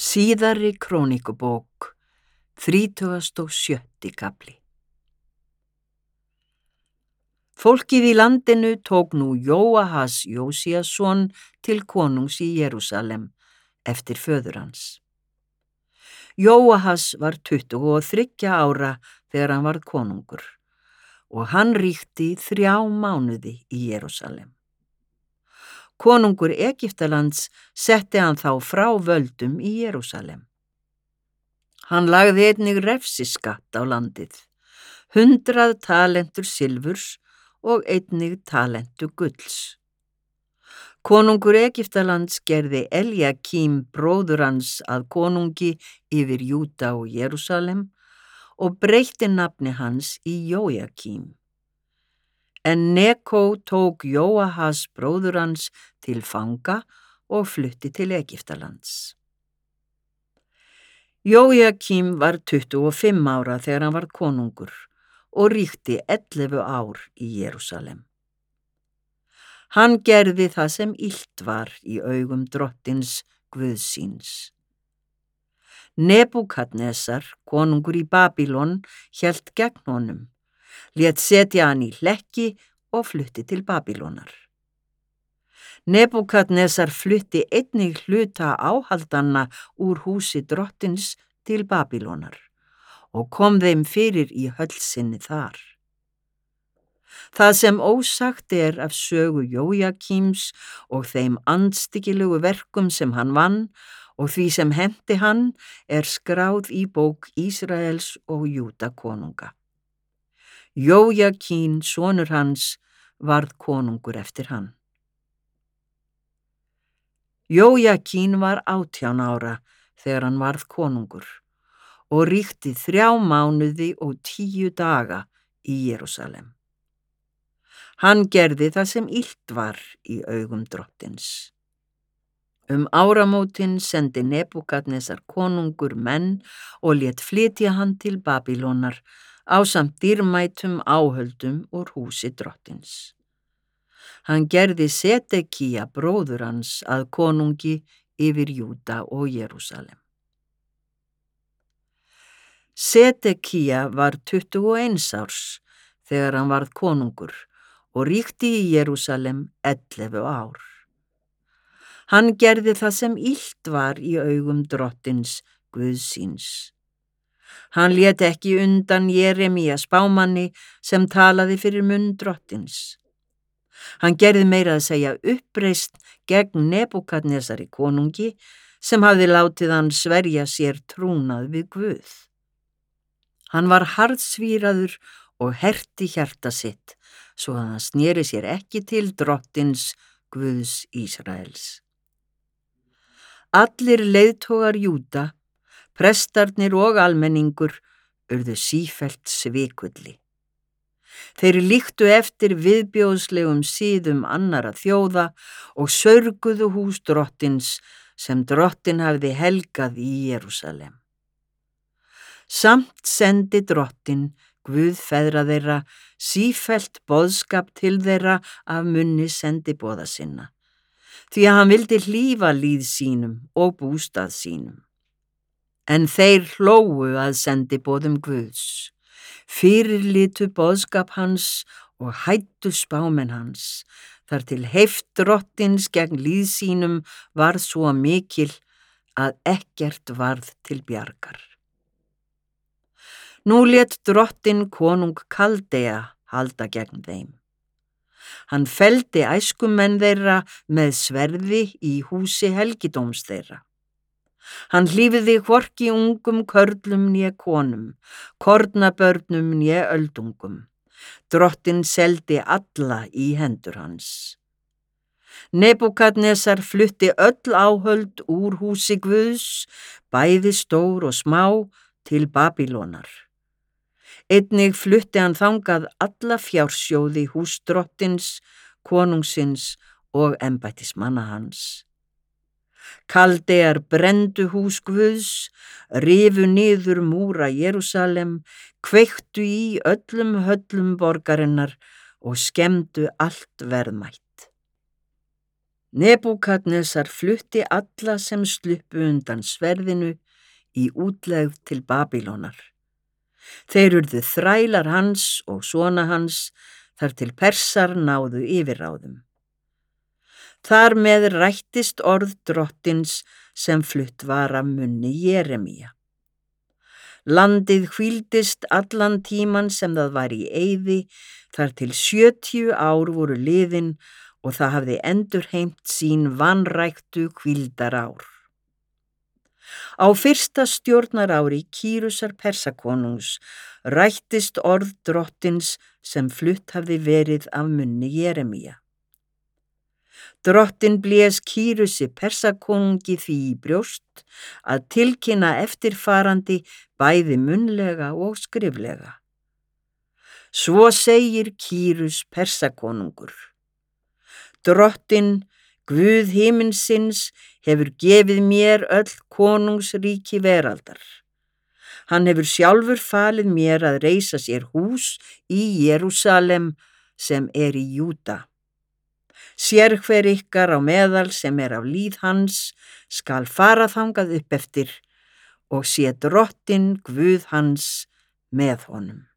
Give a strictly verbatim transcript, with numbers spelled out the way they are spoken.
Síðari krónikubók, þrítugasti og sjötti kafli. Fólkið í landinu tók nú Jóahas Jósíasson til konungs í Jerúsalem eftir föður hans. Jóahas var tuttugu og þriggja ára þegar hann varð konungur og hann ríkti þrjá mánuði í Jerúsalem. Konungur Egyptalands setti hann þá frá völdum í Jerúsalem. Hann lagði einnig refsiskatt á landið, hundrað talentur silfurs og einnig talentu gulls. Konungur Egyptalands gerði Eljakím bróður hans að konungi yfir Júda og Jerúsalem og breytti nafni hans í Jójakím. En Nekó tók Jóahas bróður hans til fanga og flutti til Egyptalands. Jójakím var tuttugu og fimm ára þegar hann varð konungur og ríkti ellefu ár í Jerúsalem. Hann gerði það sem illt var í augum drottins Guðs síns. Nebúkadnesar, konungur í Babýlon, hélt gegn honum, lét setja hann í hlekki og flutti til Babýlonar. Nebúkadnesar flutti einnig hluta áhaldanna úr húsi drottins til Babýlonar og kom þeim fyrir í höll sinni þar. Það sem ósagt er af sögu Jójakíms og þeim andstyggilegu verkum sem hann vann og því sem henti hann er skráð í bók Ísraels og Júda konunga. Jójakín, sonur hans, varð konungur eftir hann. Jójakín var átján ára þegar hann varð konungur og ríkti þrjá mánuði og tíu daga í Jerúsalem. Hann gerði það sem illt var í augum drottins. Um áramótin sendi Nebúkadnesar konungur menn og lét flytja hann til Babýlonar ásamt dýrmætum áhöldum úr húsi drottins. Hann gerði Sedekía bróður hans að konungi yfir Júda og Jerúsalem. Sedekía var tuttugu og eins árs þegar hann varð konungur og ríkti í Jerúsalem ellefu ár. Hann gerði það sem illt var í augum drottins Guðs síns. Hann lét ekki undan Jeremía spámanni sem talaði fyrir munn drottins. Hann gerði meira að segja uppreisn gegn Nebúkadnesari konungi sem hafði látið hann sverja sér trúnað við Guð. Hann var harðsvíraður og herti hjarta sitt, svo að hann sneri sér ekki til drottins Guðs Ísraels. Allir leiðtogar Júda, prestarnir og almenningur, urðu sífellt svikulli. Þeir líktu eftir viðbjóðslegum siðum annara þjóða og sörguðu hús drottins sem drottin hafði helgað í Jerúsalem. Samt sendi drottin, Guð feðra þeirra, sífellt boðskap til þeirra af munni sendiboða sinna, því að hann vildi hlífa líð sínum og bústað sínum. En þeir hlógu að sendiboðum Guðs, fyrirlitu boðskap hans og hættu spámenn hans, þar til heift drottins gegn líð sínum varð svo mikil að ekkert varð til bjargar. Nú lét drottin konung Kaldea halda gegn þeim. Hann felldi æskumenn þeirra með sverði í húsi helgidóms þeirra. Hann hlífði hvorki ungum körlum né konum, kornabörnum né öldungum. Drottin seldi alla í hendur hans. Nebúkadnesar flutti öll áhöld úr húsi Guðs, bæði stór og smá, til Babýlonar. Einnig flutti hann þangað alla fjársjóði hús drottins, konungsins og embættismanna hans. Kaldear brenndu hús Guðs, rifu niður múra Jerúsalem, kveiktu í öllum höllum borgarinnar og skemmdu allt verðmætt. Nebúkadnesar flutti alla sem sluppu undan sverðinu í útlegð til Babýlonar. Þeir urðu þrælar hans og sona hans þar til Persar náðu yfirráðum. Þar með rættist orð drottins sem flutt var af munni Jeremía. Landið hvíldist allan tíman sem það var í eyði þar til sjötíu ár voru liðin og það hafði endurheimt sín vanræktu hvíldarár. Á fyrsta stjórnarári Kýrusar Persakonungs rættist orð drottins sem flutt hafði verið af munni Jeremía. Drottin blés Kýrusi Persakonungi því í brjóst að tilkynna eftirfarandi bæði munnlega og skriflega. Svo segir Kýrus Persakonungur: Drottin, Guð himinsins, hefur gefið mér öll konungsríki veraldar. Hann hefur sjálfur falið mér að reisa sér hús í Jerúsalem sem er í Júda. Sérhver ykkar á meðal sem er af líð hans skal fara þangað upp eftir og sé Drottin Guð hans með honum.